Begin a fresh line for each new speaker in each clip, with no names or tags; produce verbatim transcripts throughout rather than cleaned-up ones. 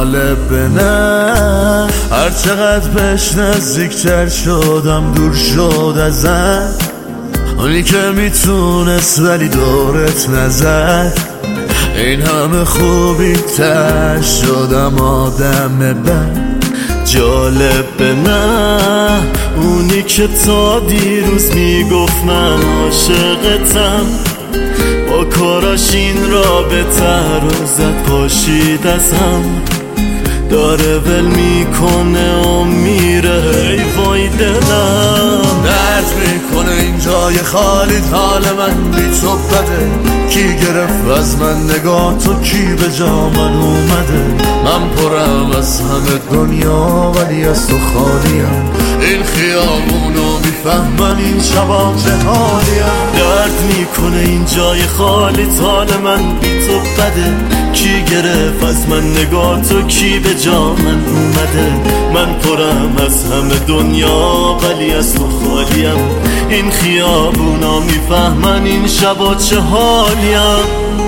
جالب نه، هر چقدر بهش نزدیکتر شدم دور شد ازم. اونی که میتونست ولی دورت نزد، این همه خوبی تر شدم آدم بد. جالب نه، اونی که تا دیروز میگفت من عاشقتم، با کاراش این رابطه رو زد پاشید از هم. داره ول میکنه و میره، ای وای دلم درد میکنه این جای خالی. حال من بی تو بده، کی گرفت از من نگاه تو، کی به جا من اومده. من پرم از همه دنیا ولی از تو خالیم. این خیابونو میفهمن این شبا چه حالیم. درد میکنه این جای خالی، حال من بی تو بده، کی گرفت از من نگاه تو، کی به جا من اومده. من پرم از همه دنیا ولی از تو خالیم. این خیابونا میفهمن این شبا چه حالیم.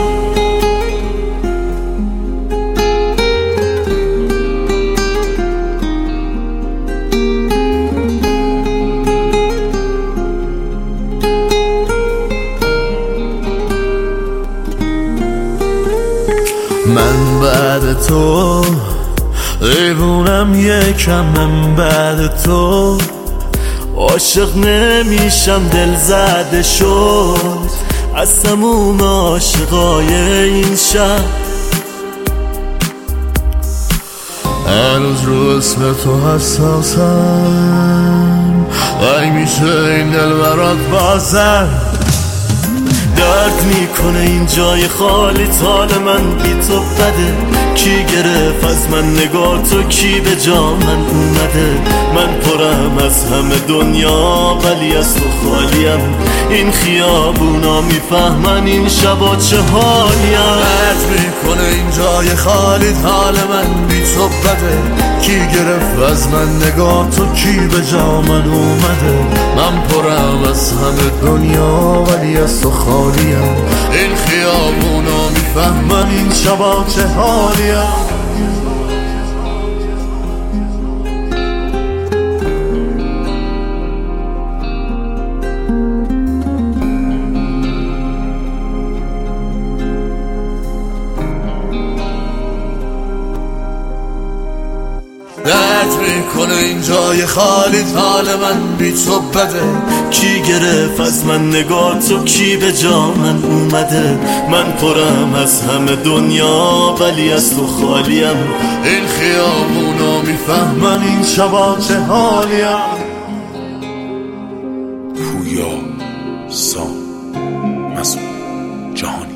من بعد تو دیوونم، یکم من بعد تو عاشق نمیشم، دل زده شد از تموم عاشقای این شب. هنوز رو اسم تو حساسم، وای میشه این دل برات بازم. درد میکنه این جای خالی، حال من بی تو بده، کی گرفت از من نگاه تو، کی به جا من اومده. من پرم از همه دنیا ولی از تو خالیم. این خیابونا میفهمن این شبا چه حالیم. درد میکنه این جای خالی، حال من بی تو بده، کی گرفت از من نگاه تو، کی به جا من اومده. من پرم از همه دنیا ولی از تو خالیم. این خیابونا میفهمن این شبا چه حالیم. درد میکنه این جای خالی، حال من بی تو بده، کی گرفت از من نگاه تو، کی به جا من اومده. من پرم از همه دنیا ولی از تو خالیم. این خیابونا میفهمن این شبا چه حالیم.
پویا سام مسعود جهانی.